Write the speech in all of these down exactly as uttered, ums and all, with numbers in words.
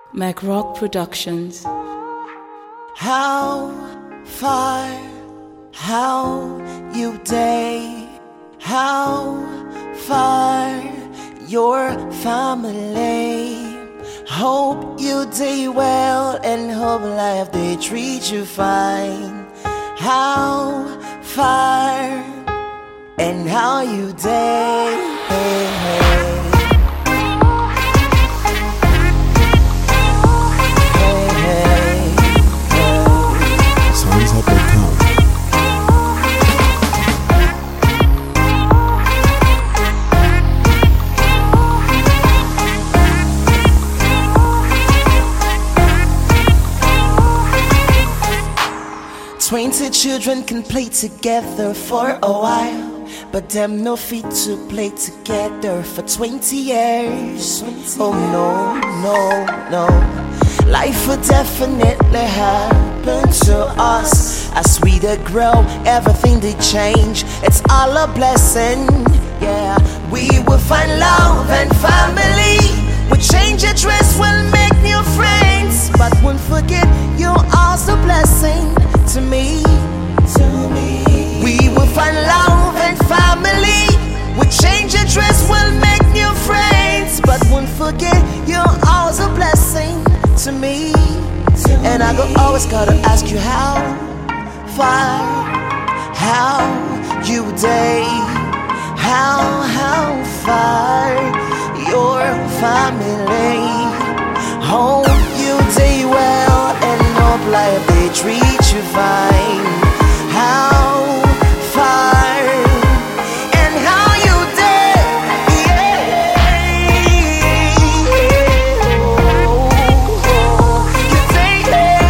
Mac Rock Productions. How far, how you day, how far your family. Hope you day well and hope life they treat you fine. How far and how you day. Hey, hey. Twenty children can play together for a while, but them no fit to play together for twenty years. Oh no, no, no. Life will definitely happen to us. As we they grow, everything they change. It's all a blessing, yeah. We will find love and family. We'll change your dress, we'll make new friends, but won't forget you also blessing to me, to me. We will find love and family. We'll change your dress, we'll make new friends, but won't forget you're also a blessing to me. To and me. I go always gotta ask you how far, how you day, how, how far your family. Hope you day well and hope life they treat you fine. How far and how you day, yeah. Oh, oh, you day,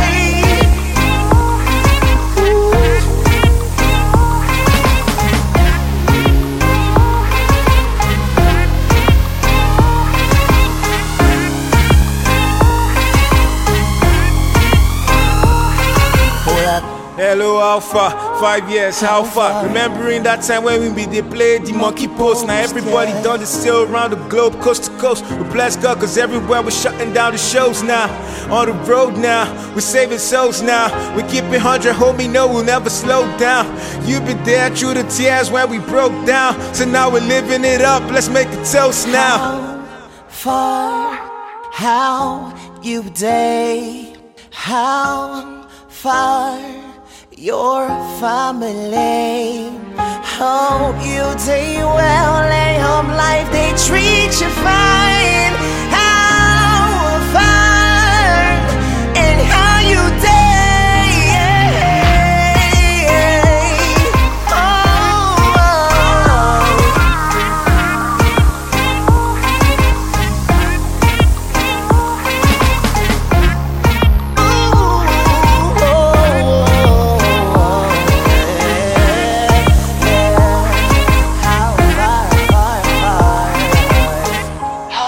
Hello Alpha, five years, how far? Remembering that time when we be they played the monkey post. Now everybody done the still around the globe, coast to coast. We bless God cause everywhere we're shutting down the shows now. On the road now, we're saving souls now. We keep it hundred, homie, no, we'll never slow down. You've been there through the tears when we broke down. So now we're living it up, let's make a toast now. How far, how you day, how far your family. Hope you day well and hope life they treat you fine. How far and how you day.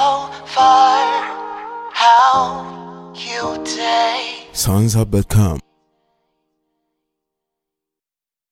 Songs Hub dot com